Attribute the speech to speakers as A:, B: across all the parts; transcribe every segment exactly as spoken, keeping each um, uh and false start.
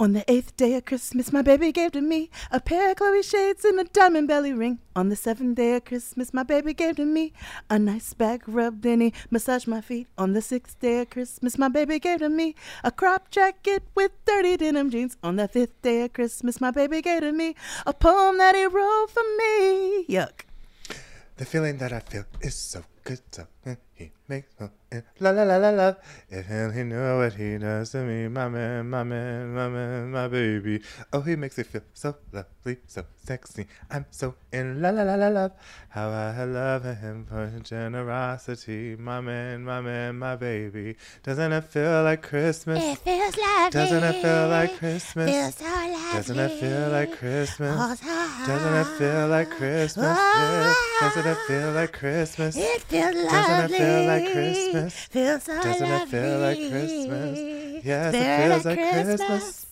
A: On the eighth day of Christmas, my baby gave to me a pair of Chloe shades and a diamond belly ring. On the seventh day of Christmas, my baby gave to me a nice back rub, then he massaged my feet. On the sixth day of Christmas, my baby gave to me a crop jacket with dirty denim jeans. On the fifth day of Christmas, my baby gave to me a poem that he wrote for me. Yuck.
B: The feeling that I feel is so good, so he makes me la la la la la. If he knew what he does to me, my man, my man, my man, my baby. Oh, he makes me feel so lovely, so sexy. I'm so in la la la la love. How I love him for his generosity, my man, my man, my baby. Doesn't it feel like Christmas?
C: It feels lovely.
B: Doesn't it feel like Christmas?
C: Feels so lovely.
B: Doesn't it feel like Christmas?
C: Oh, so
B: Doesn't it feel like Christmas? Yeah. Doesn't it feel like Christmas?
C: It feels lovely.
B: Doesn't it feel like Christmas?
C: Feels so
B: Doesn't
C: lovely.
B: it feel like Christmas? Yes,
C: Feel
B: it feels
C: like
B: like Christmas.
C: Christmas.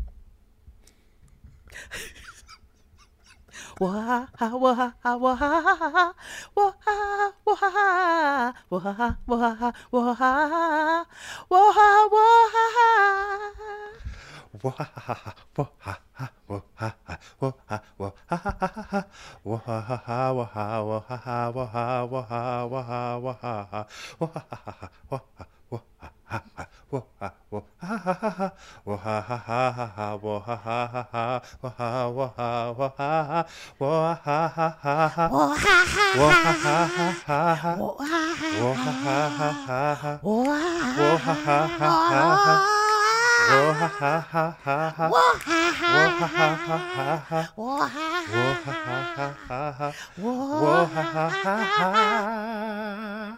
A: Wah ha wah ha wah ha wah ha wah ha wah ha wah ha wah ha wah ha wah ha.
B: Wah ha ha wah ha ha wah ha ha wah ha wah ha ha ha ha wah ha ha ha wah ha wah ha ha wah ha wah ha wah ha wah ha ha wah ha ha ha wah ha wah ha ha ha wah ha wah ha ha ha ha wah ha ha ha ha ha wah ha ha ha ha wah ha wah ha wah ha ha wah ha ha ha ha
C: Oh, ha, ha,
B: wah
C: ha,
B: ha ha ha ha
C: oh, ha, ha,
B: wah ha ha ha ha ha
C: oh, ha,
B: wah ha ha ha ha ha wah ha ha ha ha ha
C: oh, ha, ha,
B: wah ha ha ha ha ha
C: oh, ha,
B: wah ha ha ha ha ha
C: oh,
B: wah ha ha ha ha.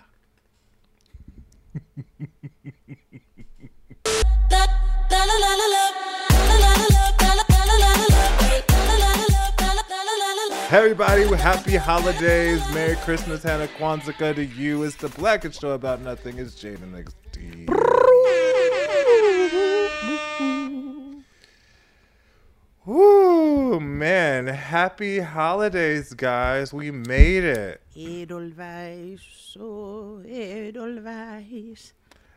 B: Hey everybody, happy holidays, Merry Christmas, Hannah Kwanzaa to you. It's the Blackest Show About Nothing. It's Jaden X D. Woo, man, happy holidays, guys. We made it.
A: Edelweiss, oh Edelweiss.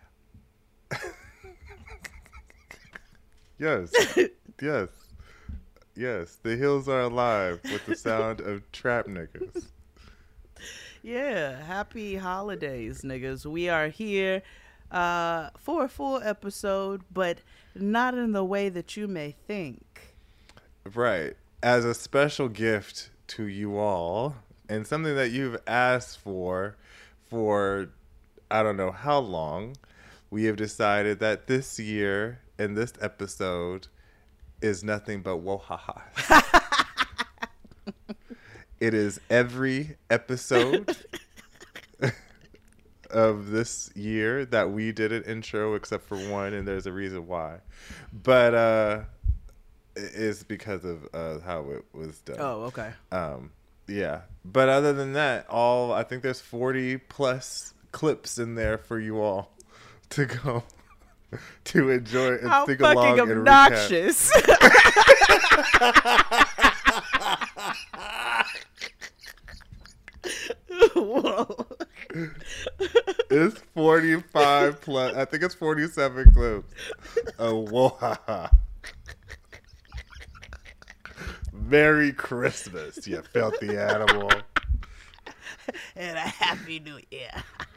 B: Yes, yes, yes. The hills are alive with the sound of trap niggas.
A: Yeah, happy holidays, niggas. We are here uh, for a full episode, but not in the way that you may think.
B: Right. As a special gift to you all, and something that you've asked for for I don't know how long, we have decided that this year and this episode is nothing but wohaha. It is every episode of this year that we did an intro except for one, and there's a reason why. But uh it's because of uh, how it was done.
A: Oh, okay.
B: Um, yeah. But other than that, all I think there's forty plus clips in there for you all to go to enjoy and
A: How
B: sing along
A: fucking
B: and
A: obnoxious. Whoa.
B: It's forty-five plus. I think it's forty-seven clips. Oh, whoa. Merry Christmas, you filthy animal.
A: And a happy new year.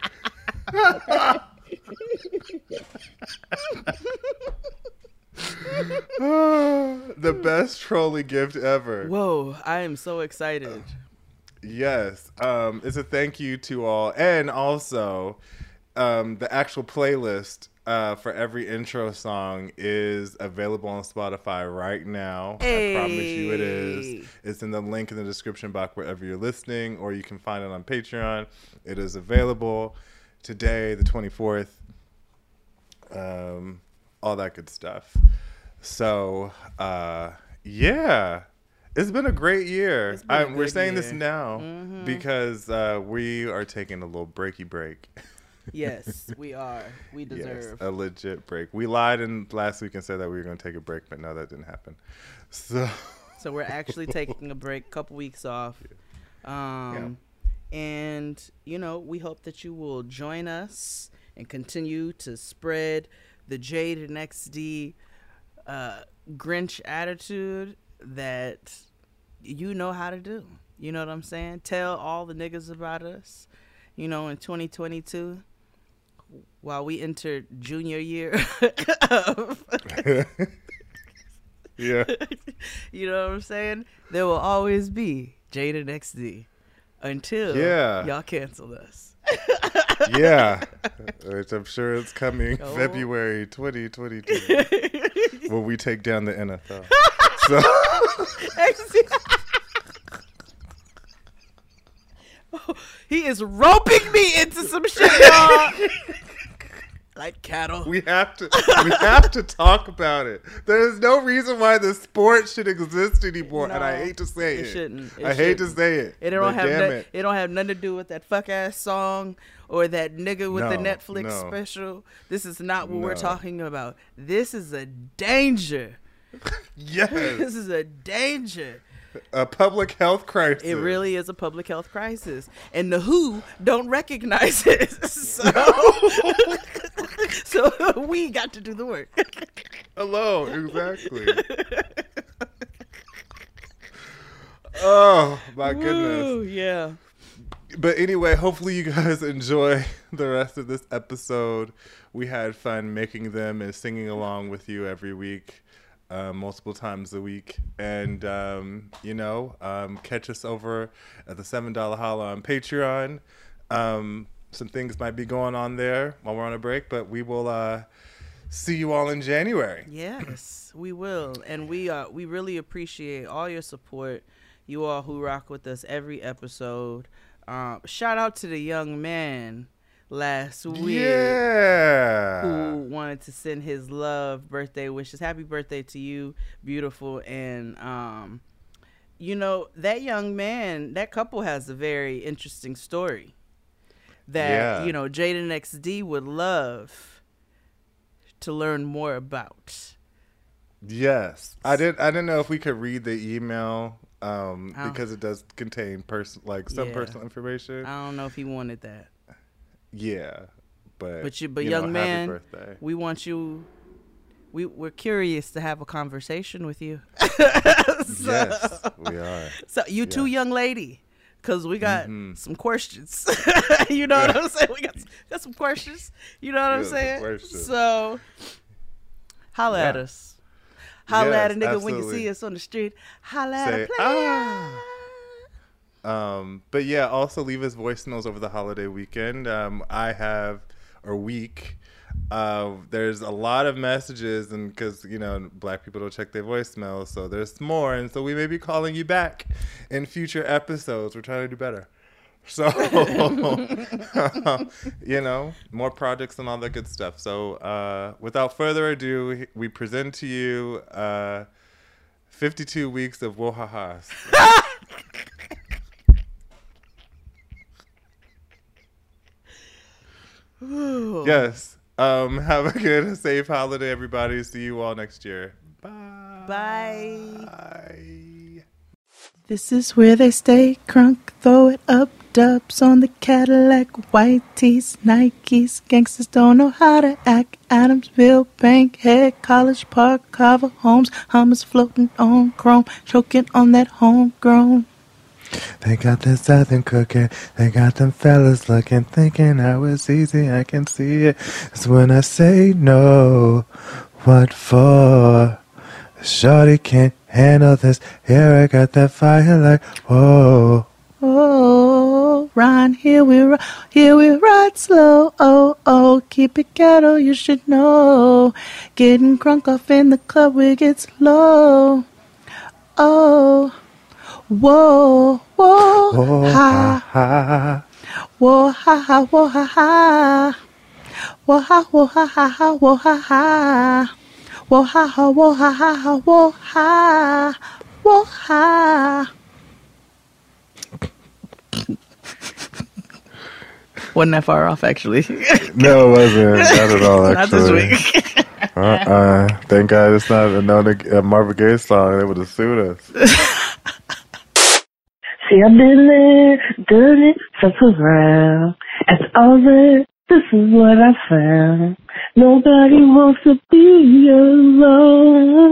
B: The best trolley gift ever.
A: Whoa, I am so excited.
B: Yes. Um, it's a thank you to all. And also, um, the actual playlist uh, for every intro song is available on Spotify right now.
A: Hey.
B: I promise you it is. It's in the link in the description box wherever you're listening, or you can find it on Patreon. It is available today, the twenty-fourth. Um, all that good stuff. So, uh, yeah. It's been a great year.
A: It's been a
B: I, we're
A: good
B: saying
A: year.
B: this now
A: Mhm.
B: because uh, we are taking a little breaky break.
A: Yes, we are. We
B: Yes,
A: deserve.
B: a legit break. We lied in last week and said that we were going to take a break, but no, that didn't happen. So,
A: So we're actually taking a break, couple weeks off. Um, And, you know, we hope that you will join us and continue to spread the Jade and X D uh, Grinch attitude that you know how to do. You know what I'm saying? Tell all the niggas about us, you know, in twenty twenty-two, while we enter junior year of
B: Yeah.
A: you know what I'm saying? There will always be Jaden X D until
B: Yeah.
A: y'all cancel us.
B: Yeah. Which I'm sure it's coming
A: Oh.
B: February twenty twenty-two when we take down the N F L. So
A: He is roping me into some shit, y'all. Like cattle.
B: we have to we have to talk about it. There is no reason why the sport should exist anymore, and I
A: No,
B: hate to say
A: it
B: it.
A: shouldn't. It
B: I hate to
A: shouldn't.
B: say it.
A: It don't
B: but
A: have
B: damn
A: no,
B: it.
A: it don't have nothing to do with that fuck ass song or that nigga with the
B: No,
A: Netflix
B: no.
A: special. This is not what we're
B: No.
A: talking about. This is a danger.
B: Yes,
A: This is a danger.
B: a public health crisis.
A: It really is a public health crisis, and the W H O don't recognize it. So, so we got to do the work.
B: Hello, exactly. Oh my goodness.
A: Woo, yeah.
B: But anyway, hopefully you guys enjoy the rest of this episode. We had fun making them and singing along with you every week, uh, multiple times a week. And, um, you know, um, catch us over at the seven dollar Holla on Patreon. Um, some things might be going on there while we're on a break, but we will uh, see you all in January.
A: Yes, we will, and we uh we really appreciate all your support. You all who rock with us every episode. Um, shout out to the young man last week
B: Yeah.
A: who wanted to send his love, birthday wishes. Happy birthday to you, beautiful. And um, you know, that young man, that couple has a very interesting story that
B: Yeah.
A: you know Jaden X D would love to learn more about.
B: Yes, I did. I didn't know if we could read the email um,
A: Oh.
B: because it does contain person like some
A: Yeah.
B: personal information.
A: I don't know if he wanted that.
B: Yeah, but
A: But you, but
B: you know,
A: young
B: happy
A: man,
B: birthday.
A: we want you. We we're curious to have a conversation with you. so,
B: Yes, we are.
A: So you too,
B: Yeah.
A: young lady, because we got
B: Mhm.
A: some questions. You know what I'm saying? We got got some questions. You know what I'm
B: Yeah, some
A: saying?
B: questions.
A: So holla at
B: Yeah.
A: us. Holla at a
B: Yes,
A: nigga when you
B: absolutely.
A: see us on the street. Holla at
B: Say,
A: a player.
B: ah. Um, but yeah, also leave us voicemails over the holiday weekend. Um, I have or week. Uh, there's a lot of messages, and because you know black people don't check their voicemails, so there's more, and so we may be calling you back in future episodes. We're trying to do better. So, you know, more projects and all that good stuff. So, uh, without further ado, we present to you uh, fifty-two weeks of Wohahas.
A: Ooh.
B: Yes. Um, have a good, safe holiday, everybody. See you all next year. Bye.
A: Bye.
B: Bye.
A: This is where they stay crunk, throw it up, dubs on the Cadillac, white tees, Nikes, gangsters don't know how to act, Adamsville, Bankhead, College Park, Carver Homes, Hummers floating on chrome, choking on that homegrown.
B: They got that southern cooking. They got them fellas looking, thinking how it's easy. I can see it. It's when I say no. What for? Shorty can't handle this. Here I got that fire like whoa.
A: Oh, Ron, here we ri- here we ride slow. Oh, oh, keep it ghetto, you should know. Getting crunk off in the club, we get low. Oh. Whoa, whoa,
B: Oh,
A: ha,
B: ha,
A: whoa, ha, ha, whoa, ha, ha, whoa, ha, whoa, ha, ha, ha, whoa, ha, ha, whoa, ha, ha, whoa, ha, ha, ha, whoa, ha, whoa, ha. Wasn't that far off, actually.
B: No, it wasn't. Not at all,
A: Not this
B: actually.
A: week.
B: uh-uh. Thank God it's not a, known a Marvin Gaye song. They would have sued us.
D: See, I've been there, done it, fuck around. After all that, this is what I found. Nobody wants to be alone.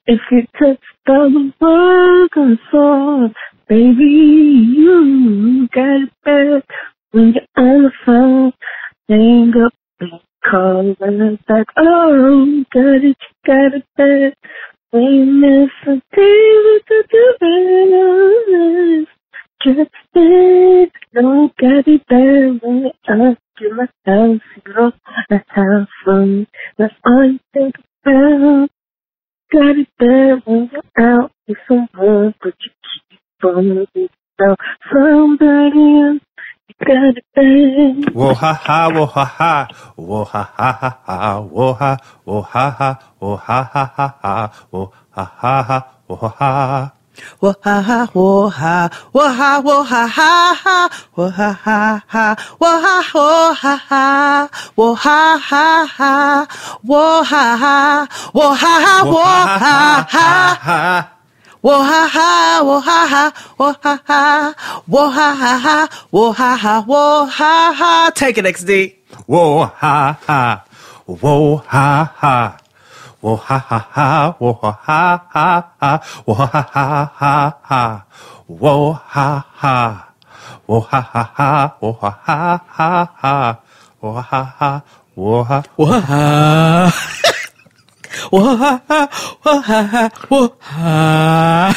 D: If you touch the burger sauce, baby, you got it bad. When you're on the phone, hang up and call us back. Oh, you got it, you got it bad. When you miss a day with the device, just say, don't get it bad. When you ask you my house, you don't wanna have fun. That's all you think about. Got it bad when you're out with someone, but you keep on yourself. Somebody else, you got it bad.
B: Whoa ha ha, whoa ha ha, whoa ha ha ha ha, whoa ha, whoa ha ha, whoa ha ha ha ha, whoa ha ha ha, whoa ha ha.
A: Whoa ha ha, whoa ha, whoa ha, whoa ha ha ha, whoa ha ha ha, whoa ha, whoa ha ha, whoa ha ha ha, whoa ha ha, whoa ha ha, whoa ha ha. Whoa ha ha, whoa ha ha, whoa ha ha, whoa ha ha ha, whoa ha ha, whoa ha ha. Take it, X D.
B: Whoa ha ha, whoa ha ha. Whoa ha ha ha, whoa ha ha ha ha, whoa ha ha ha ha, whoa ha ha, whoa ha ha ha, whoa ha ha ha ha, whoa ha ha, whoa ha,
A: Whoa ha, whoa ha ha, whoa ha ha, whoa ha.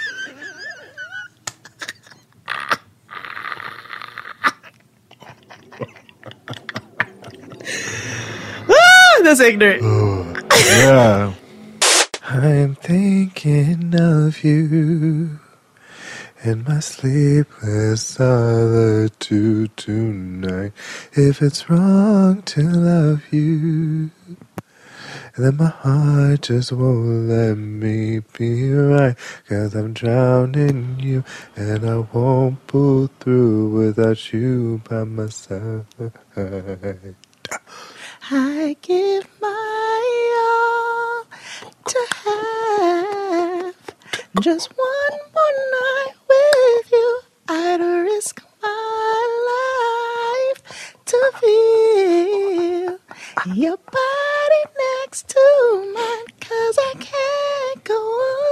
A: Ah, that's ignorant.
B: yeah. I'm thinking of you in my sleepless solitude tonight. If it's wrong to love you, then my heart just won't let me be right. Cause I'm drowning you, and I won't pull through without you by my side.
A: I give my all to have just one more night with you. I'd risk my life to feel your body next to mine. Cause I can't go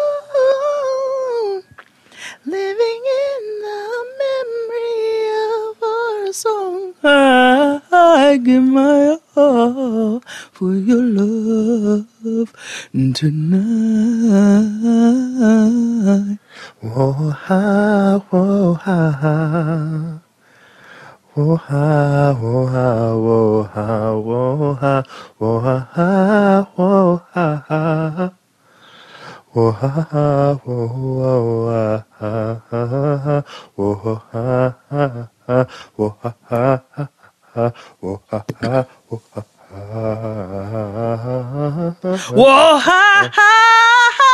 A: on living in the memory of our song. I, I give my all for your love tonight.
B: Whoa ha, whoa ha ha. Whoa ha, whoa ha, whoa ha, whoa ha, whoa ha ha, whoa ha ha. Whoa ha ha, whoa whoa ha ha ha, whoa ha ha ha, whoa ha ha ha, whoa ha ha, whoa ha ha.
A: Whoa ha ha ha,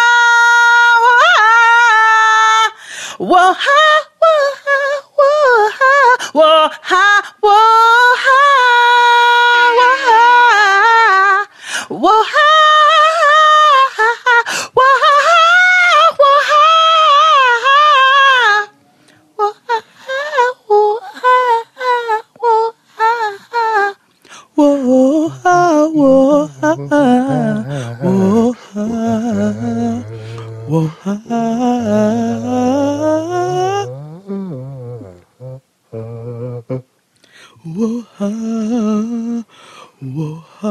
A: whoa ha, whoa ha, whoa ha, whoa ha, whoa ha, whoa ha, whoa ha, whoa ha, whoa ha, whoa ha, whoa ha, whoa ha. Whoa, ha, whoa, ha, whoa, ha, whoa, ha. Whoa, ha, whoa, ha.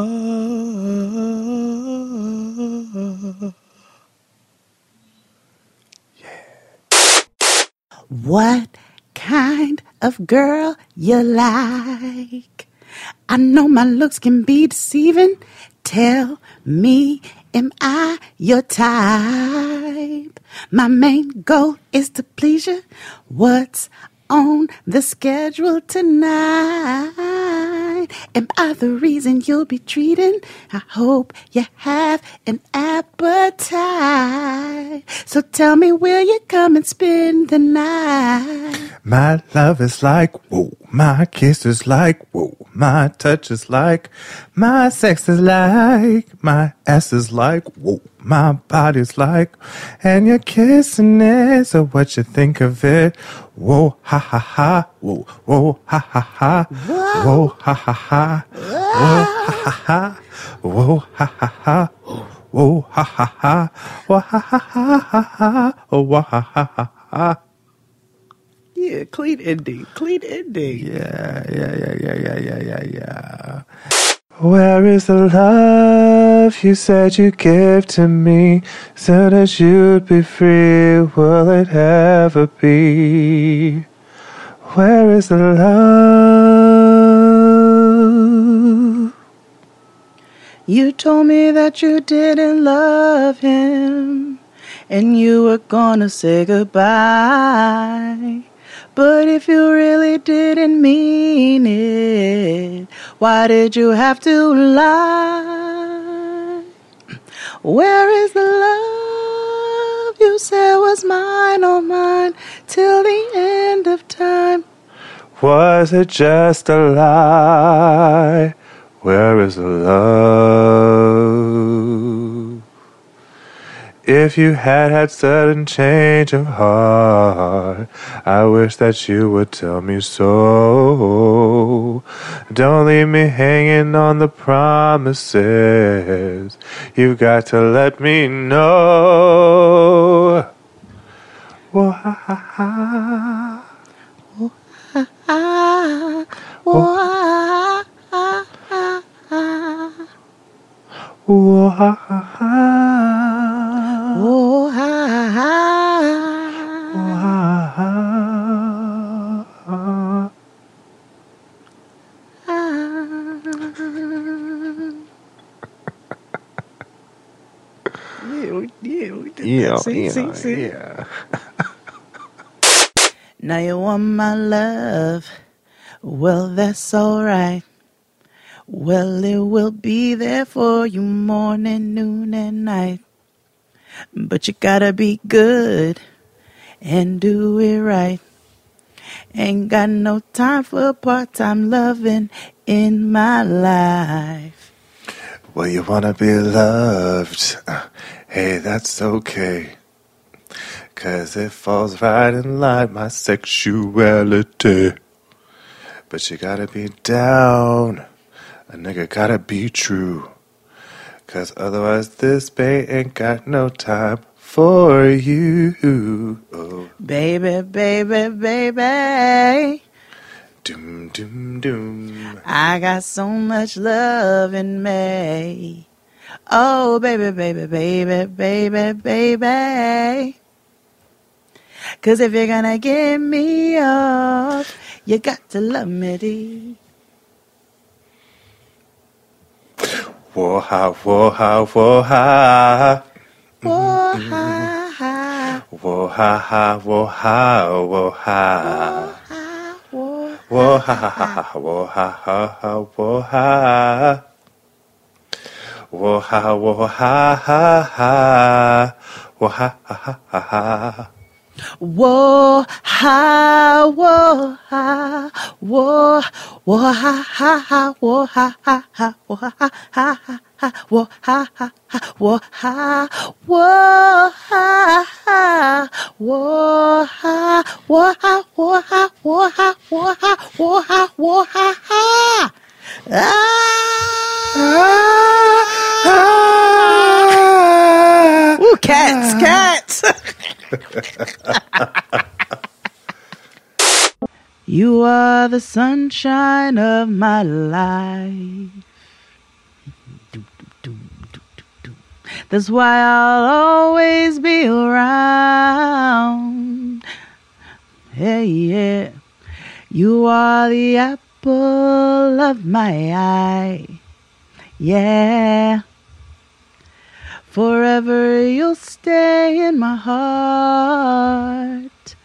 A: What kind of girl you like? I know my looks can be deceiving. Tell me, am I your type? My main goal is to please you. What's on the schedule tonight? Am I the reason you'll be treating? I hope you have an appetite. So tell me, will you come and spend the night?
B: My love is like, whoa. My kiss is like, whoa. My touch is like, my sex is like, my ass is like, whoa. My body's like, and your kissing is, so what you think of it? Whoa, ha ha ha, whoa, whoa, ha ha ha, whoa, ha ha ha, whoa, ha ha ha, whoa, ha ha ha, Whoa, ha ha ha. Wah ha ha ha ha ha. Oh, wah ha ha ha ha.
A: Yeah, clean ending. Clean ending.
B: Yeah, yeah, yeah, yeah, yeah, yeah, yeah, yeah. Where is the love you said you'd give to me? Soon as you'd be free, will it ever be? Where is the love?
A: You told me that you didn't love him, and you were gonna say goodbye. But if you really didn't mean it, why did you have to lie? Where is the love you said was mine, oh mine, till the end of time?
B: Was it just a lie? Where is the love? If you had had sudden change of heart, I wish that you would tell me so. Don't leave me hanging on the promises. You've got to let me know. Whoa, ha, ha, ha.
A: Ah, oh, ah, ah, ah, ah.
B: Whoa, ha, ha, ha.
A: Oh, ha, ha.
B: Whoa, ha, ha, ha.
A: Yeah, we, yeah, we did
B: Yeah,
A: that. See,
B: yeah,
A: see, see.
B: yeah.
A: Now you want my love. Well, that's alright. Well, it will be there for you morning, noon, and night. But you gotta be good and do it right. Ain't got no time for part-time loving in my life.
B: Well, you wanna be loved. Hey, that's okay. 'Cause it falls right in line, my sexuality. But you gotta be down. A nigga gotta be true. 'Cause otherwise this bae ain't got no time for you. Oh.
A: Baby, baby, baby,
B: Doom, doom, doom.
A: I got so much love in me. Oh, baby, baby, baby, baby, baby. 'Cause if you're gonna get me off, you got to love me deep.
B: Whoa, ha, whoa, ha, whoa, ha.
A: Whoa, ha, ha.
B: Whoa, ha, ha, whoa, ha, whoa, ha.
A: Whoa,
B: Whoa, ha, ha, ha, ha, whoa, ha, ha, ha, whoa, ha. Whoa, ha, whoa, ha, ha, ha. Whoa, ha, ha, ha, ha, ha.
A: whoa, ha, whoa, ha, whoa, whoa, ha, ha, ha, whoa, ha, ha, ha, whoa, ha, ha, ha, ha, whoa, ha, ha, ha, whoa, ha, whoa, ha, ha, whoa, ha, whoa, ha, whoa, ha, whoa, ha, whoa, ha, whoa, ha, whoa, ha, ha. Ah! Ooh, cats, cats. You are the sunshine of my life. That's why I'll always be around. Hey, yeah. You are the apple of my eye. Yeah. Forever you'll stay in my heart.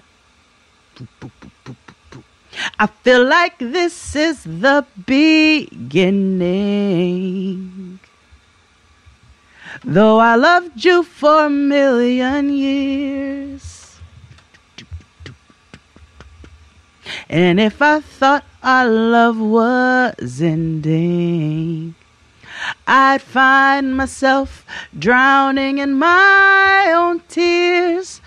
A: I feel like this is the beginning. Though I loved you for a million years. And if I thought our love was ending, I'd find myself drowning in my own tears.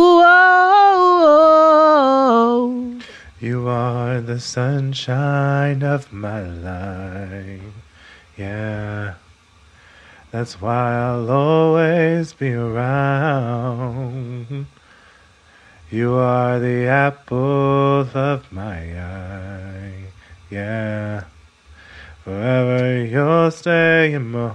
A: Whoa.
B: You are the sunshine of my life. Yeah. That's why I'll always be around. You are the apple of my eye. Yeah. Forever you'll stay in my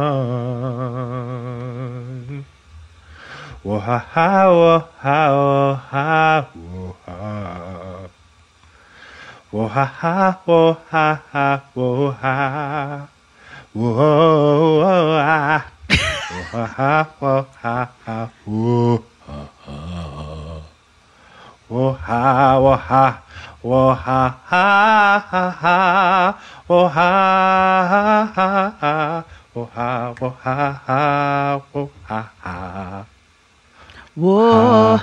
B: heart. Whoa ha ha, whoa ha, whoa ha, whoa ha. Whoa ha ha, whoa ha ha, whoa ha. Whoa ha. Whoa ha ha, whoa ha ha, whoa ha ha. Whoa ha, whoa ha, whoa ha ha ha ha. Whoa ha ha ha. Whoa ha, whoa ha ha, whoa ha ha.
A: Whoa.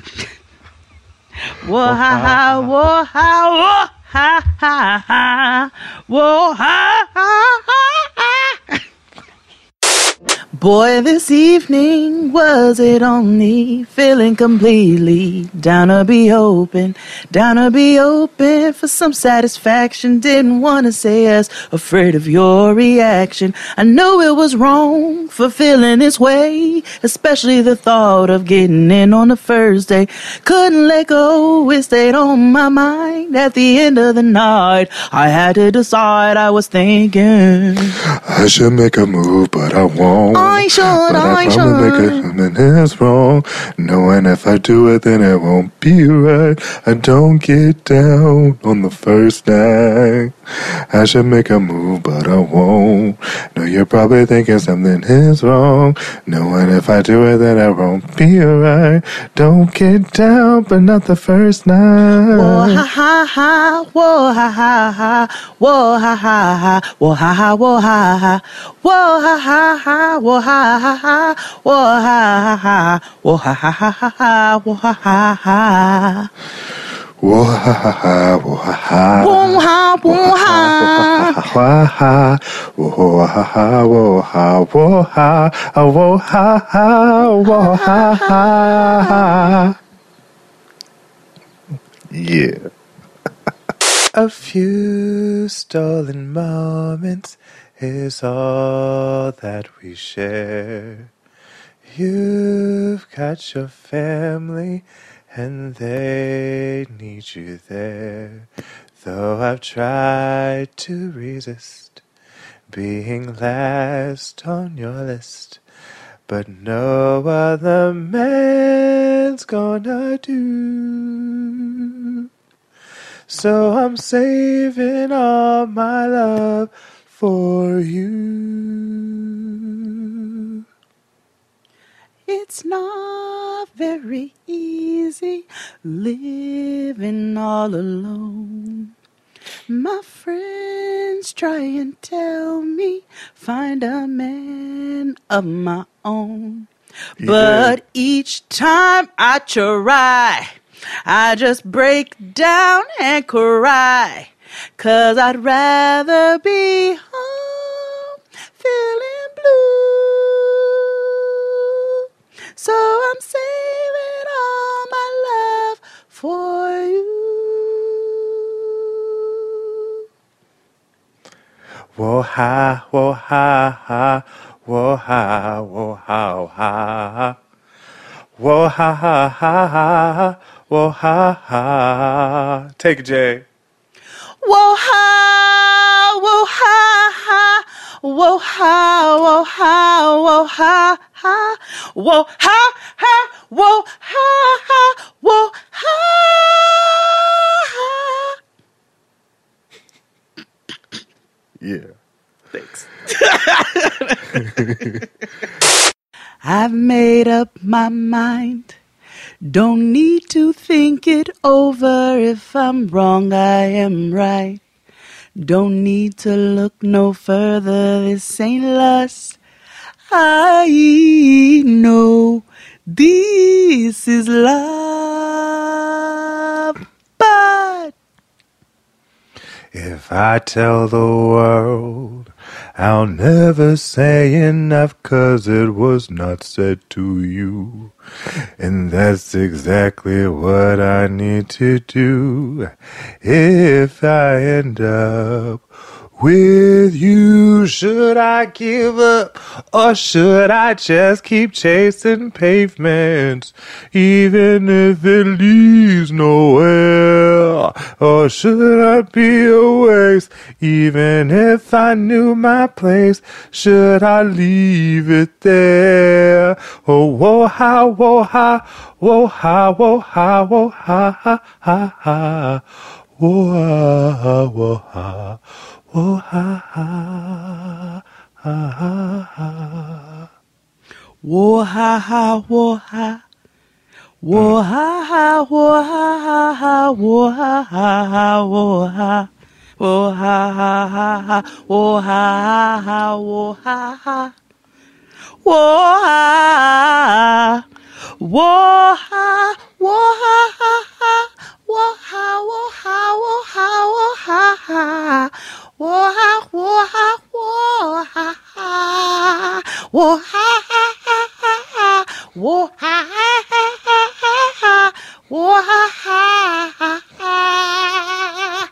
A: Whoa ha ha, whoa ha, whoa ha ha ha. Whoa ha ha ha. Boy, this evening, was it only feeling completely down to be open, down to be open for some satisfaction. Didn't want to say yes, afraid of your reaction. I knew it was wrong for feeling this way, especially the thought of getting in on the first day. Couldn't let go, it stayed on my mind. At the end of the night, I had to decide. I was thinking
B: I should make a move, but I won't.
A: I should,
B: But I
A: I
B: probably make it
A: should.
B: something is wrong. Knowing if I do it, then it won't be right. I don't get down on the first night. I should make a move, but I won't. No, you're probably thinking something is wrong. Knowing if I do it, then it won't be right. Don't get down, but not the first night.
A: Whoa ha ha ha, whoa ha ha ha, whoa ha ha ha, whoa ha ha, whoa ha ha, whoa ha ha ha, whoa ha ha ha, whoa ha ha ha, whoa ha ha ha ha ha, whoa ha ha ha.
B: Whoa ha ha ha, whoa ha ha.
A: Whoa ha, whoa ha.
B: Whoa ha, whoa ha ha, whoa ha, whoa ha, whoa ha ha, whoa ha ha. Yeah. A few stolen moments is all that we share. You've got your family and they need you there. Though I've tried to resist being last on your list, but no other man's gonna do. So I'm saving all my love for you.
A: It's not very easy living all alone. My friends try and tell me find a man of my own.
B: You
A: But
B: did.
A: each time I try, I just break down and cry. 'Cause I'd rather be home feeling blue. So I'm saving all my love for you.
B: Whoa ha, whoa ha ha, whoa ha, whoa ha, ha. Whoa ha ha ha ha, whoa ha ha. Take it, Jay.
A: Whoa ha, whoa ha ha, whoa ha, whoa ha, whoa ha ha, whoa ha ha, whoa ha ha, whoa ha ha.
B: Yeah.
A: Thanks. I've made up my mind. Don't need to think it over. If I'm wrong, I am right. Don't need to look no further. This ain't lust. I know this is love. But
B: If I tell the world, I'll never say enough, 'cause it was not said to you. And that's exactly what I need to do if I end up with you. Should I give up or should I just keep chasing pavements, even if it leads nowhere? Or should I be a waste, even if I knew my place? Should I leave it there? Oh, whoa, ha, whoa, ha, whoa, ha, whoa, ha, whoa, ha, ha, ha, ha. Whoa, ha, whoa, ha, whoa, ha, ha, ha, ha, ha.
A: Whoa ha ha, whoa ha. Whoa ha ha, whoa ha ha ha, whoa ha ha ha, whoa ha. Whoa ha ha ha ha, whoa ha ha ha, whoa ha ha. Whoa ha. Whoa ha, whoa ha ha ha. Whoa ha, whoa ha, whoa ha, whoa ha ha. Whoa ha, whoa ha, whoa ha ha. Whoa ha ha ha ha ha. Whoa ha ha ha ha ha. Whoa ha ha ha ha.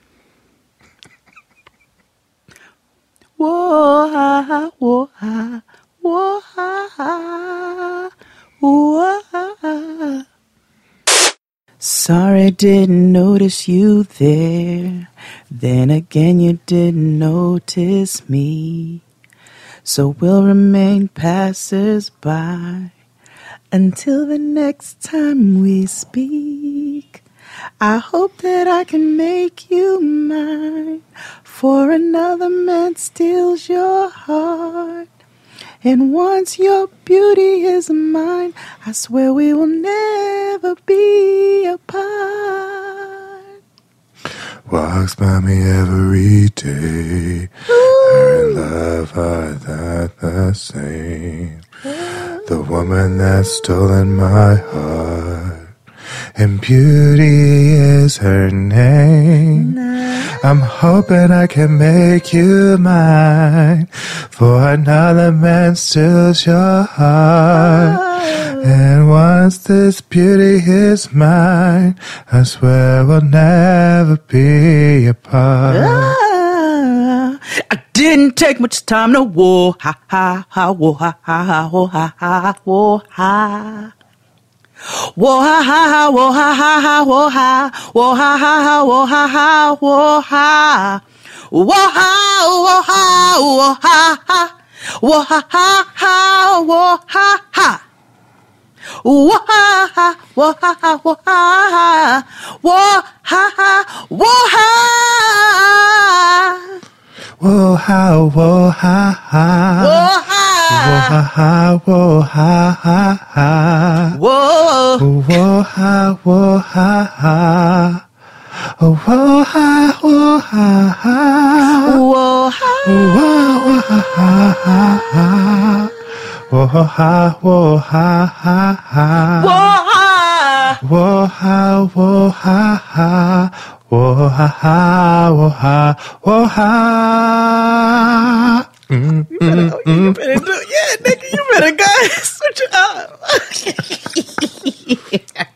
A: Whoa ha, whoa ha, whoa ha, whoa ha. Sorry, didn't notice you there. Then again, you didn't notice me. So we'll remain passers-by until the next time we speak. I hope that I can make you mine, for another man steals your heart. And once your beauty is mine, I swear we will never be apart.
B: Walks by me every day. Her and love are not the same. The woman that's stolen my heart, and beauty is her name. I'm hoping I can make you mine, for another man steals your heart. And once this beauty is mine, I swear we'll never be apart.
A: Ah, I didn't take much time to whoa ha ha ha, whoa ha ha ha, whoa ha ha, whoa ha. Whoa ha ha ha, whoa ha ha ha, whoa ha, whoa ha ha ha, whoa ha ha, whoa ha. Whoa ha, whoa ha, whoa ha ha. Whoa ha ha ha, whoa ha ha. Whoa ha ha, whoa ha ha, whoa ha. Whoa ha ha, whoa ha.
B: Whoa ha, whoa ha ha.
A: Whoa ha.
B: Whoa ha ha, whoa ha ha ha.
A: Whoa.
B: Whoa ha, whoa ha ha. Whoa ha, whoa ha ha.
A: Whoa ha.
B: Whoa ha ha ha. Whoa ha, whoa ha ha ha.
A: Whoa ha.
B: Whoa ha, whoa ha ha. Whoa ha ha, whoa ha, whoa ha. Mm,
A: You better,
B: mm,
A: you
B: mm.
A: better do, yeah, nigga, you better go switch it up.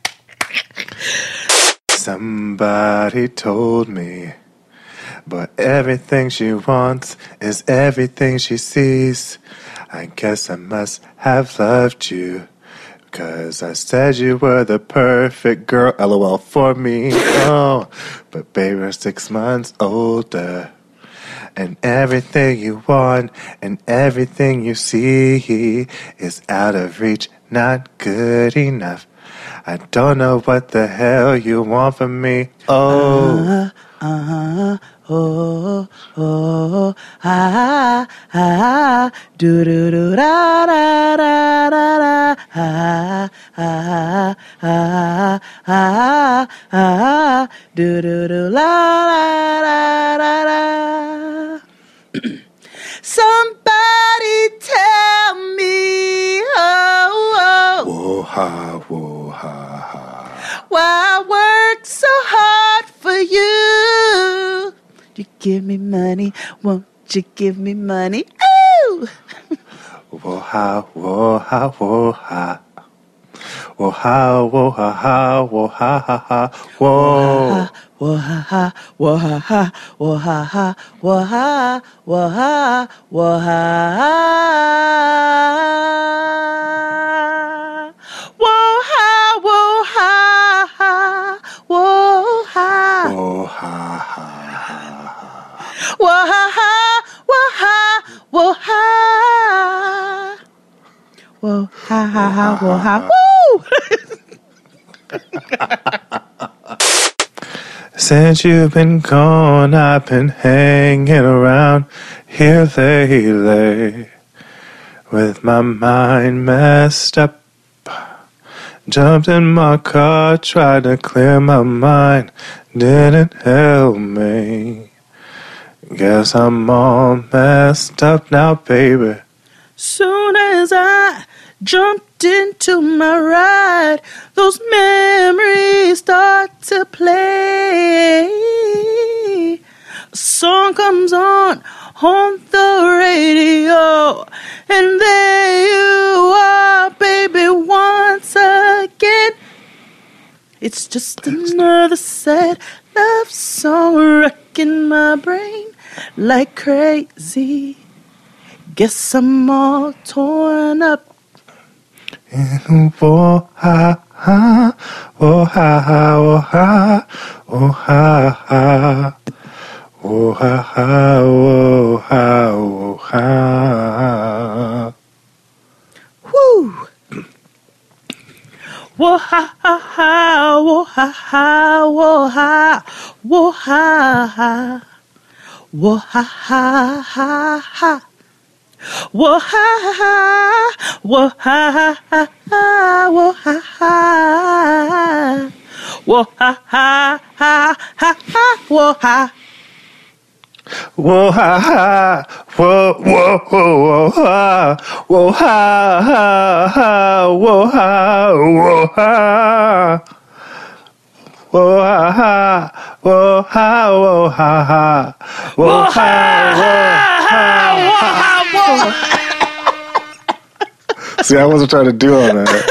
B: Somebody told me, but everything she wants is everything she sees. I guess I must have loved you, 'cause I said you were the perfect girl, lol, for me. Oh, but baby, we're six months older, and everything you want and everything you see is out of reach, not good enough. I don't know what the hell you want from me. Oh,
A: Uh-huh, oh, oh, ah, ah, do do do da da da da da, ah, ah, ah, ah, ah, do do do la la la la la. Somebody tell me, oh, oh,
B: whoa ha, whoa ha ha.
A: why I work so hard for you. You give me money, won't you give me money? Ooh!
B: Whoa ha, whoa ha, whoa ha. whoa ha, whoa ha ha, whoa ha ha ha, whoa.
A: Whoa ha ha, whoa ha ha, whoa ha ha, whoa ha, whoa ha, whoa ha. Whoa ha, whoa ha ha, whoa ha.
B: Whoa ha ha.
A: Whoa ha ha, whoa ha, whoa ha. Whoa ha ha ha, whoa ha. Woo!
B: Since you've been gone, I've been hanging around here lately, with my mind messed up. Jumped in my car, tried to clear my mind, didn't help me. Guess I'm all messed up now, baby.
A: Soon as I jumped into my ride, those memories start to play. A song comes on on the radio, and there you are, baby, once again. It's just another sad love song wrecking my brain like crazy. Guess I'm all torn up.
B: Whoa ha ha, whoa ha ha, whoa ha, whoa ha ha, whoa ha ha, whoa ha, whoa ha.
A: Woo! Whoa ha ha ha, whoa ha ha, whoa ha, whoa ha ha, whoa ha ha ha ha. Whoa ha ha, whoa ha ha ha, whoa ha ha, whoa ha ha ha ha ha, whoa ha.
B: Whoa ha ha, whoa whoa whoa whoa ha, whoa ha ha ha, whoa ha whoa ha. Whoa ha ha, whoa ha whoa ha ha, whoa ha whoa ha. See, I wasn't trying to do all that.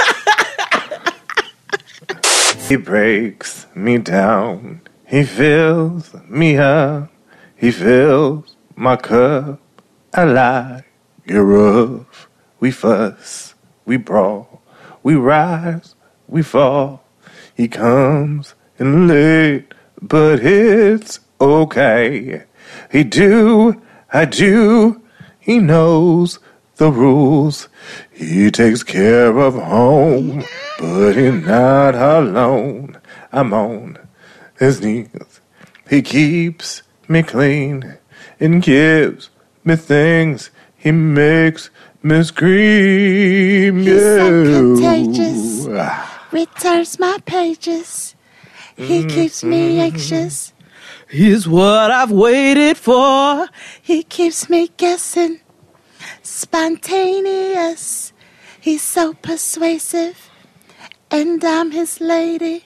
B: He breaks me down, he fills me up, he fills my cup. I like it rough. We fuss, we brawl, we rise, we fall. He comes in late, but it's okay. He do, I do. He knows the rules. He takes care of home, but he's not alone. I'm on his knees. He keeps me clean and gives me things. He makes me scream.
C: He's so
B: Yeah.
C: contagious. Returns my pages. He keeps me anxious.
A: He's what I've waited for.
C: He keeps me guessing. Spontaneous. He's so persuasive. And I'm his lady.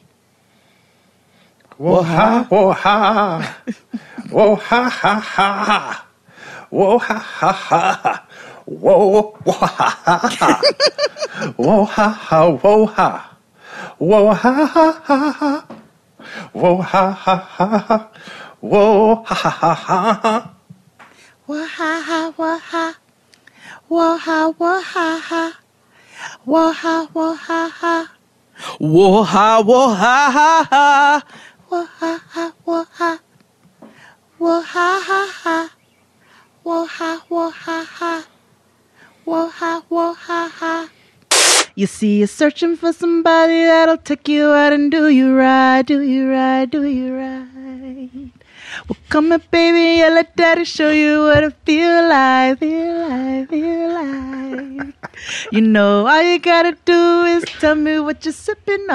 B: Whoa ha, whoa ha, whoa ha ha ha, whoa ha ha ha, whoa whoa ha ha ha, whoa ha ha, whoa ha, whoa ha ha ha, whoa ha ha ha, whoa ha ha ha ha.
C: Wah ha ha wah ha. Wah ha wah ha ha. Wah ha wah ha ha.
A: Whoa ha, whoa ha ha ha.
C: Wah ha ha wah ha. Wah ha ha ha. Wah ha wah ha ha. Wah ha wah ha ha.
A: You see, you're searching for somebody that'll take you out and do you right, do you right, do you right. Well, come here, baby, and let daddy show you what it feel like, feel like, feel like. You know, all you gotta do is tell me what you're sipping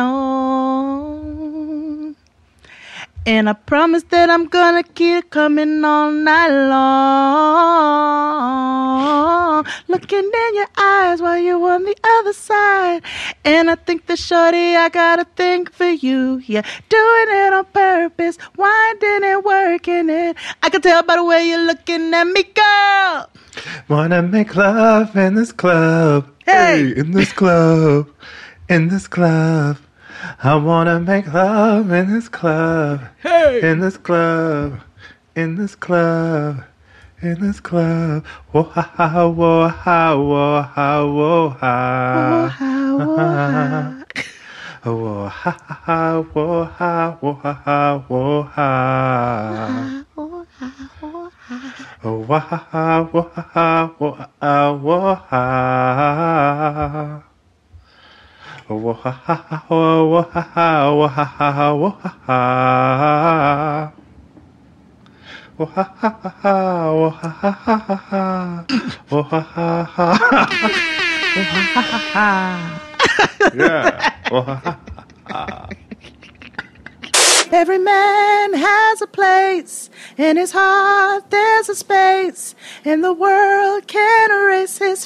A: on. And I promise that I'm gonna keep coming all night long. Looking in your eyes while you're on the other side. And I think that shorty, I got a thing for you. Yeah, doing it on purpose, winding and working it. I can tell by the way you're looking at me, girl.
B: Wanna make love in this club.
A: Hey.
B: In this club. in this club. I wanna make love in this club.
A: Hey.
B: In this club. In this club. In this club. Whoa ha ha whoa ha whoa ha whoa ha.
A: Whoa, ha,
B: Whoa ha ha whoa ha whoa ha whoa ha.
A: whoa, ha, whoa, ha.
B: Whoa ha whoa ha whoa ha whoa ha. Whoa ha ha whoa ha whoa ha whoa ha. Whoa ha ha ha whoa ha ha ha. Whoa ha ha ha. Yeah. Whoa ha ha.
A: Every man has a place, in his heart there's a space, and the world can erase his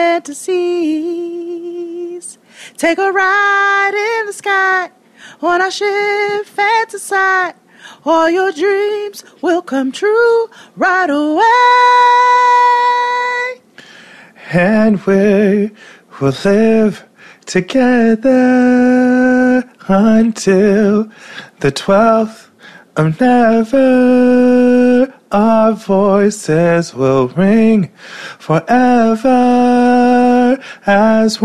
A: fantasies. Take a ride in the sky, on our ship fantasize. All your dreams will come true right away.
B: And we will live together until the twelfth of never. Our voices will ring forever as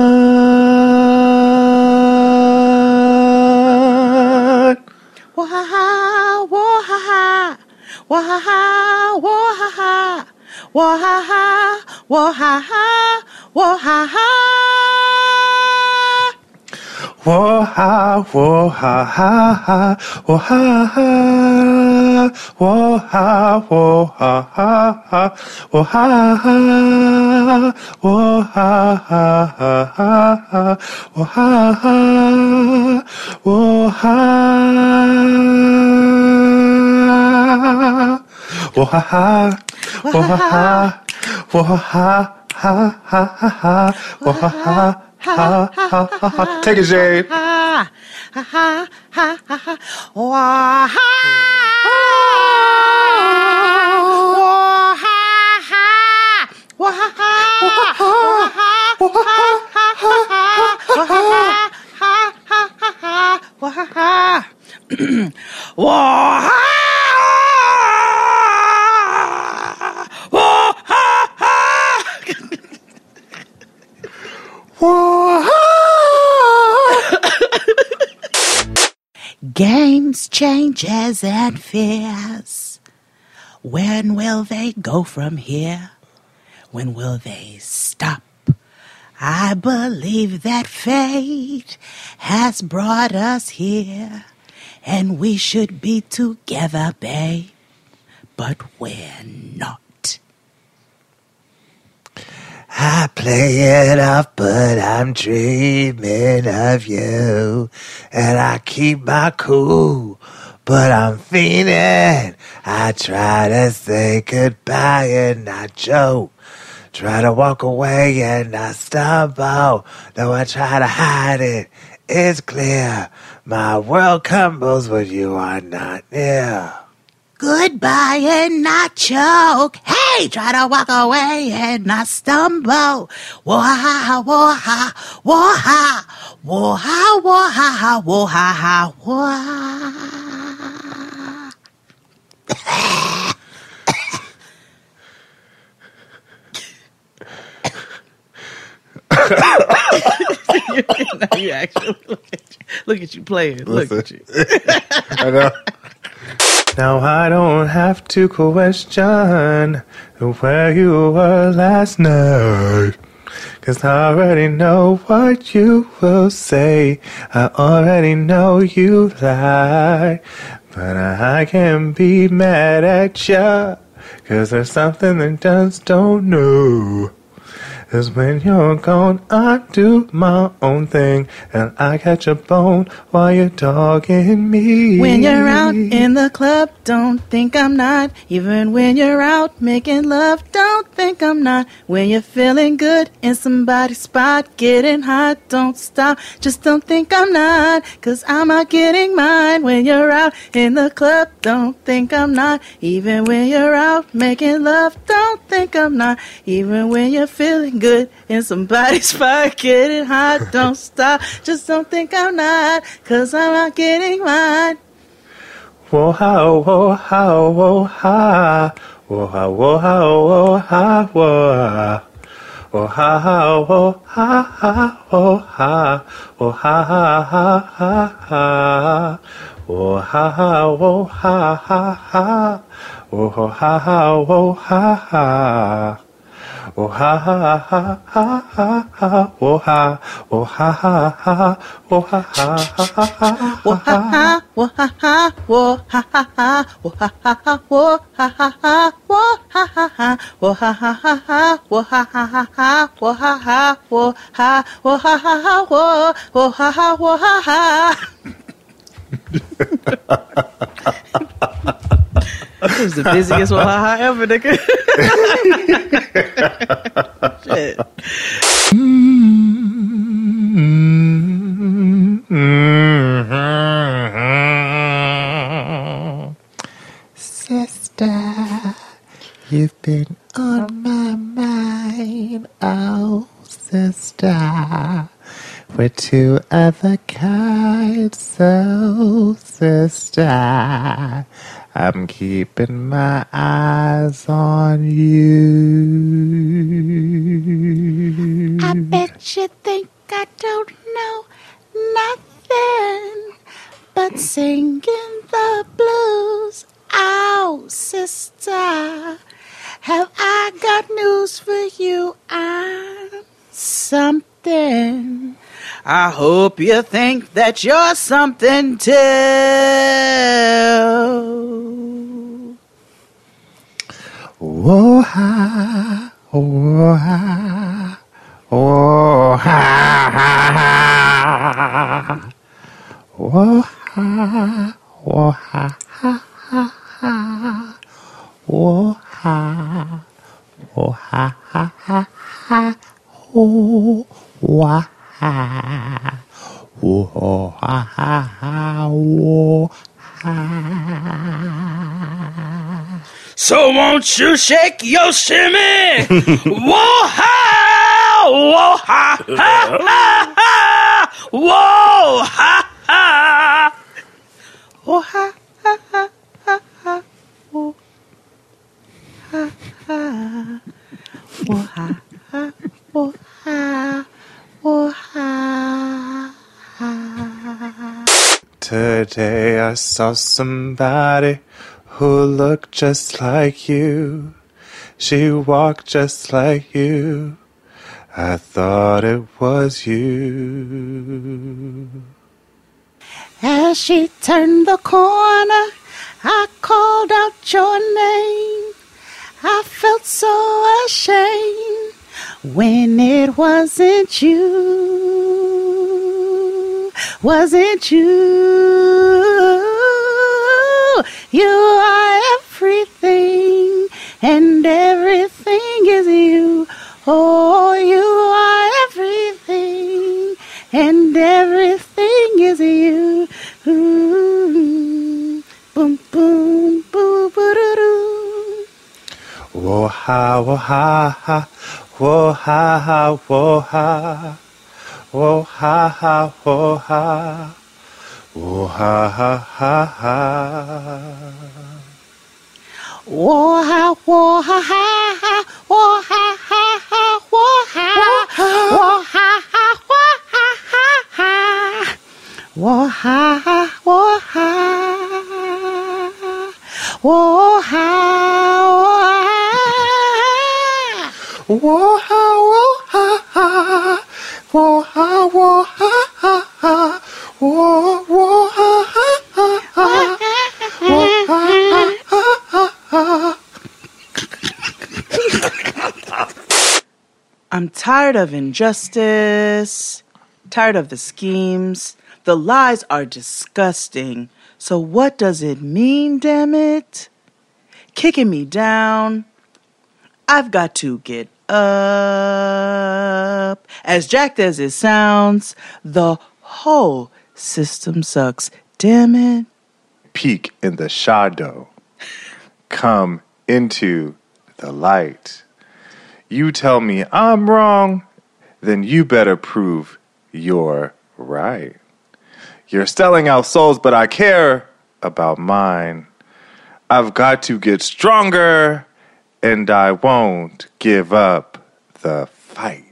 B: one.
A: Wah-ha-ha, wah-ha-ha, wah-ha-ha, wah-ha-ha, wah-ha-ha, wah-ha-ha, wah-ha-ha.
B: Whoa ha, whoa ha ha ha, whoa ha ha, whoa ha, whoa ha ha ha, whoa ha ha, whoa ha ha ha ha, whoa ha ha, whoa ha, whoa ha ha, whoa ha, whoa ha ha ha ha, whoa ha ha. Ha, ha, ha, ha. Take it, Jade.
A: Ha, ha, ha, ha, ha, ha. Wah, ha. Wah, ha, ha. Wah, ha, ha. Wah, ha, ha, ha, ha, ha. Wah, ha, ha, ha, ha, ha. Wah, ha, ha. Wah, ha. Wah, ha, ha. Games, changes, and fears. When will they go from here? When will they stop? I believe that fate has brought us here, and we should be together, babe, but we're not.
C: I play it off, but I'm dreaming of you. And I keep my cool, but I'm fiending. I try to say goodbye and I joke. Try to walk away and I stumble. Though I try to hide it, it's clear. My world crumbles when you are not near.
A: Goodbye and not choke. Hey, try to walk away and not stumble. Wah-ha, wah-ha, wah-ha, wah-ha, wah-ha, wah-ha, wah. Now you actually look at you, look at you playing. Look at you.
B: I know. Now I don't have to question where you were last night, 'cause I already know what you will say. I already know you lie, but I can't be mad at ya, 'cause there's something that just don't know. 'Cause when you're gone, I do my own thing, and I catch a bone while you're dogging me.
A: When you're out in the club, don't think I'm not. Even when you're out making love, don't think I'm not. When you're feeling good in somebody's spot, getting hot, don't stop. Just don't think I'm not, 'cause I'm out getting mine. When you're out in the club, don't think I'm not. Even when you're out making love, don't think I'm not. Even when you're feeling good in somebody's spot. Getting hot, don't stop. Just don't think I'm not, cause I'm not getting mine.
B: Whoa ha, whoa ha, whoa ha. Whoa ha, whoa ha, whoa ha, whoa. Whoa ha ha, whoa ha ha, whoa ha. Whoa ha ha ha ha ha. Whoa ha ha, whoa ha ha ha. Whoa ha ha, whoa ha ha. Whoa ha ha ha ha ha ha. Whoa ha, whoa ha ha ha. Whoa ha ha ha ha ha.
A: Whoa ha ha, whoa ha ha, whoa ha ha ha, whoa ha ha ha, whoa ha ha ha, whoa ha ha ha, whoa ha ha ha ha, whoa ha ha ha ha, whoa ha ha, whoa ha, whoa ha ha ha, whoa, whoa ha ha, whoa ha ha. This was the busiest whoa ha ha ever, nigga. Shit.
C: Sister, you've been on my mind, oh sister. We're two of a kind, so sister. I'm keeping my eyes on you.
A: I bet you think I don't know nothing but singing the blues. Oh, sister, have I got news for you? I'm something. I hope you think that you're something too.
C: Whoa ha, whoa ha, whoa ha ha ha. Whoa ha, whoa ha ha ha ha. Whoa ha, whoa ha ha ha ha. Whoa wah ha, whoa ha ha ha, whoa ha.
A: So won't you shake your shimmy? Whoa ha, whoa ha ha ha ha, whoa ha ha, whoa ha ha ha ha ha, whoa ha ha, whoa ha ha, whoa ha, whoa ha ha.
B: Today I saw somebody who looked just like you. She walked just like you. I thought it was you.
A: As she turned the corner, I called out your name. I felt so ashamed when it wasn't you. Wasn't you? You are everything, and everything is you. Oh, you are everything, and everything is you. Ooh, boom, boom, boo, boo, doo, doo.
B: Whoa ha, whoa ha ha, whoa ha ha, whoa ha. Whoa ha ha, whoa ha. Whoa ha ha ha ha.
A: Whoa ha, whoa ha ha ha, whoa ha ha ha, whoa ha, whoa ha ha, whoa ha ha ha, whoa ha ha, whoa ha, whoa ha,
C: Whoa ha, whoa ha ha. Whoa ha, whoa ha ha ha. Whoa, whoa ha ha ha ha. Whoa ha ha ha ha ha.
A: I'm tired of injustice, tired of the schemes. The lies are disgusting. So what does it mean, damn it? Kicking me down. I've got to get up. As jacked as it sounds, the whole system sucks. Damn it.
B: Peek in the shadow. Come into the light. you tell me I'm wrong, then you better prove you're right. You're selling out souls, but I care about mine. I've got to get stronger, and I won't give up the fight.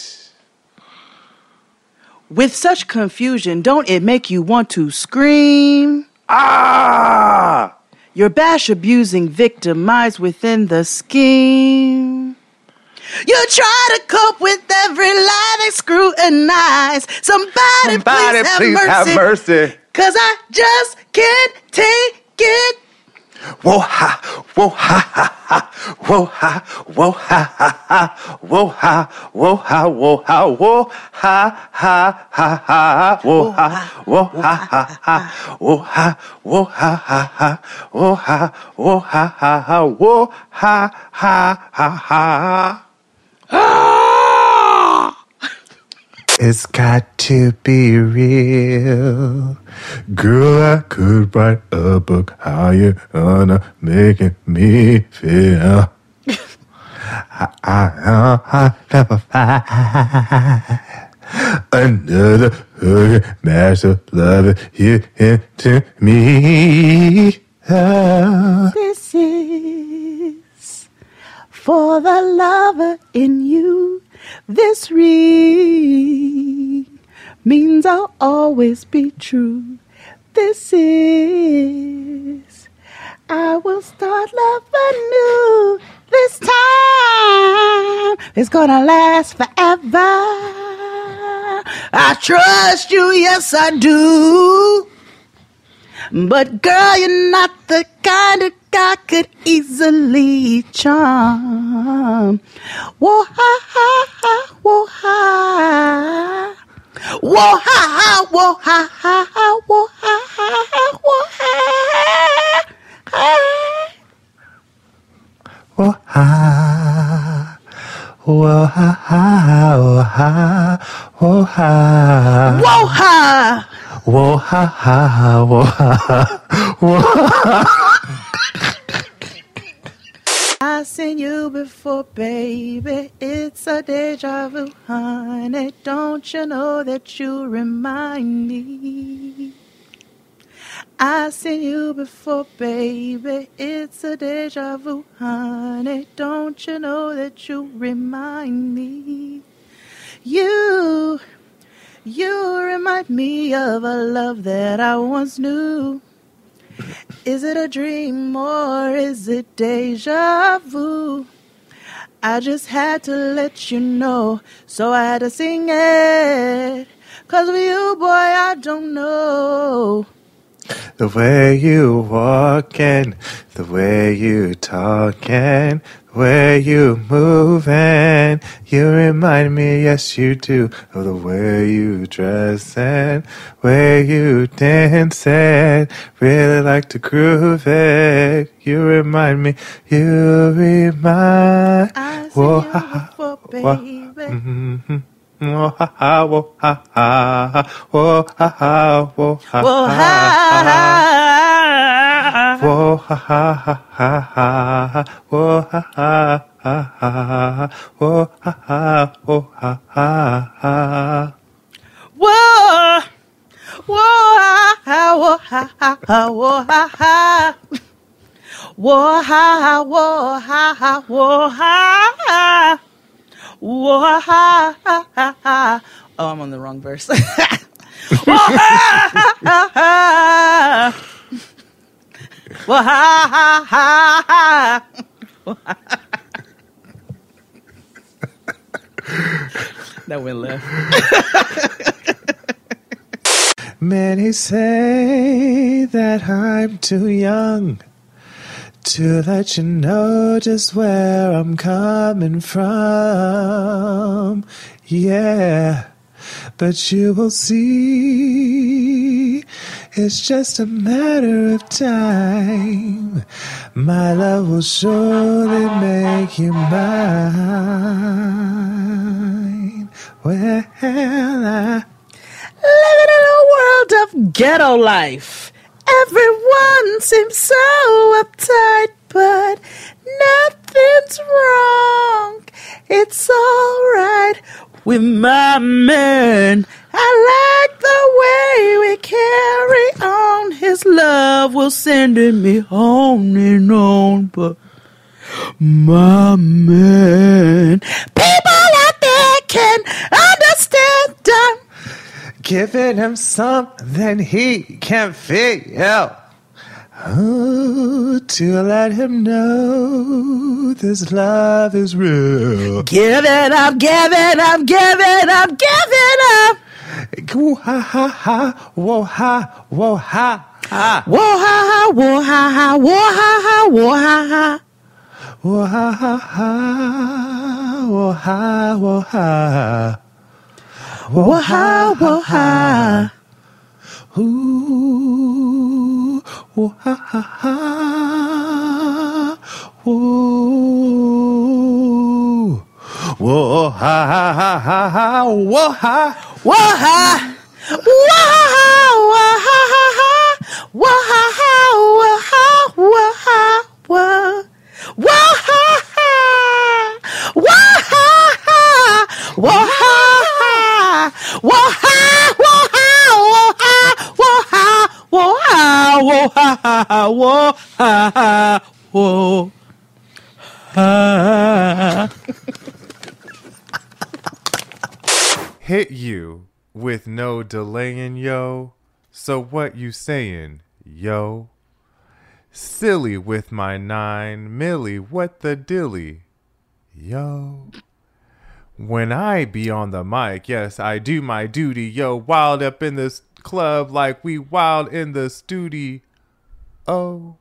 A: With such confusion, don't it make you want to scream?
B: Ah!
A: Your bash abusing victimized within the scheme. You try to cope with every lie they scrutinize. Somebody,
B: Somebody
A: please, have,
B: please
A: mercy,
B: have mercy.
A: Cause I just can't take it.
B: Whoa ha, whoa ha ha ha, whoa ha, whoa ha ha ha, whoa ha, whoa ha, whoa ha, whoa ha ha ha ha, whoa ha, whoa ha ha ha, whoa ha, whoa ha ha ha, whoa ha, whoa ha ha ha, whoa ha ha ha ha.
C: It's got to be real. Girl, I could write a book how you gonna making me feel. I, I, I never find another hug, master love you into me. Oh.
A: This is for the lover in you. This ring means I'll always be true. This is, I will start love anew. This time it's gonna last forever. I trust you, yes I do. But girl, you're not the kind of guy could easily charm. Whoa ha ha ha, whoa ha, whoa ha ha, whoa ha ha ha, whoa ha ha ha, whoa ha ha,
C: Whoa ha, whoa ha ha, whoa ha, whoa ha,
A: whoa ha.
C: whoa ha ha, whoa ha, whoa ha.
A: I've seen you before, baby. It's a deja vu, honey. Don't you know that you remind me? I've seen you before, baby. It's a deja vu, honey. Don't you know that you remind me? You, you remind me of a love that I once knew. Is it a dream or is it deja vu? I just had to let you know, so I had to sing it. Cause with you, boy, I don't know.
B: The way you walking, the way you talking, the way you moving, you remind me, yes you do, of the way you dressing, way you dancing, really like to groove it. You remind me, you remind.
A: I see
B: Whoa,
A: you
B: ha, ha,
A: before,
B: whoa,
A: baby.
B: mhm. Whoa ha ha, whoa ha ha, whoa ha ha, whoa ha
A: Whoa,
B: ha,
A: ha,
B: whoa ha ha ha ha ha, whoa ha ha ha ha, whoa ha ha, whoa ha ha ha.
A: whoa, whoa, ha, whoa, ha, ha, ha, whoa, ha, ha. Whoa, ha, ha, whoa, ha, ha, whoa, ha, ha. Whoa, ha, ha, ha, ha. Oh, I'm on the wrong verse. Whoa, ha, ha, ha, ha. Whoa, ha, ha, ha, ha. That went left.
C: Many say that I'm too young to let you know just where I'm coming from. Yeah, but you will see, it's just a matter of time. My love will surely make you mine. Well, I
A: Living in a world of ghetto life. Everyone seems so uptight, but Nothing's wrong. It's all right with my man. I like the way we carry on. His love will sending me on and on, but my man. People out there can understand. I'm
C: Giving him something he can't feel. Oh, to let him know this love is real.
A: Give it up, give it up, give it up, give it up.
C: Whoa ha ha ha, whoa ha, whoa ha ha,
A: Whoa ha ha, whoa ha ha, whoa ha ha, whoa ha ha.
C: whoa ha ha ha, whoa ha, whoa ha,
A: Whoa ha, whoa ha.
C: ooh, whoa ha ha ha, whoa, whoa ha ha ha ha ha, whoa ha.
A: Whoa ha. Whoa ha, whoa ha ha ha. Whoa ha ha, whoa ha, whoa ha, whoa. Whoa ha ha. Whoa ha ha. Whoa ha ha. Whoa ha, whoa ha, whoa ha, whoa ha, whoa ha, whoa ha, whoa ha, whoa ha.
B: Hit you with no delaying, yo. So what you saying, yo? Silly with my nine milli, what the dilly, yo? When I be on the mic, yes, I do my duty, yo. Wild up in this club like we wild in the studio. Oh.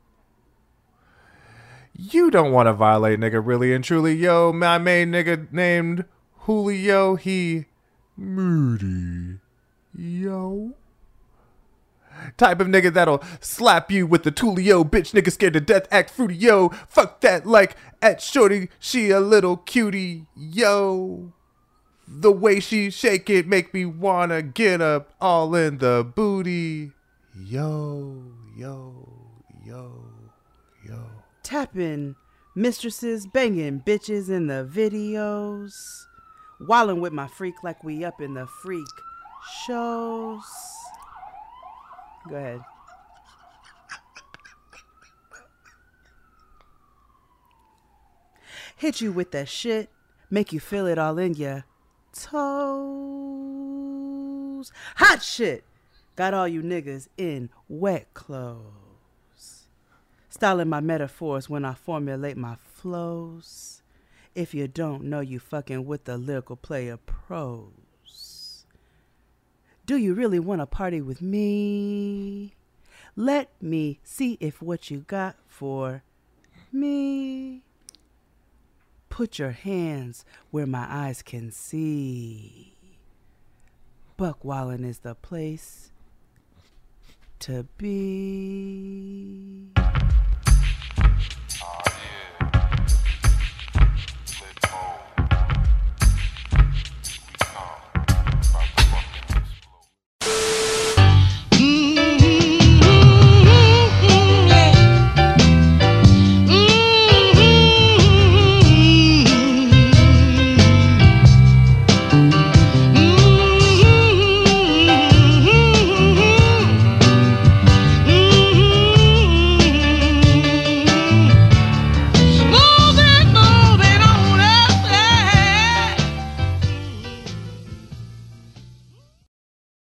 B: You don't want to violate, nigga, really and truly, yo. My main nigga named Julio, he moody, yo. Type of nigga that'll slap you with the Tulio, bitch nigga scared to death, act fruity, yo. Fuck that like at shorty, she a little cutie, yo. The way she shake it make me wanna get up all in the booty, yo, yo, yo, yo.
A: Tapping mistresses, banging bitches in the videos. Wildin' with my freak like we up in the freak shows. Go ahead. Hit you with that shit, make you feel it all in your toes. Hot shit, got all you niggas in wet clothes. Styling my metaphors when I formulate my flows. If you don't know, you fucking with the lyrical player pros. Do you really want to party with me? Let me see if what you got for me. Put your hands where my eyes can see. Buckwallin is the place to be.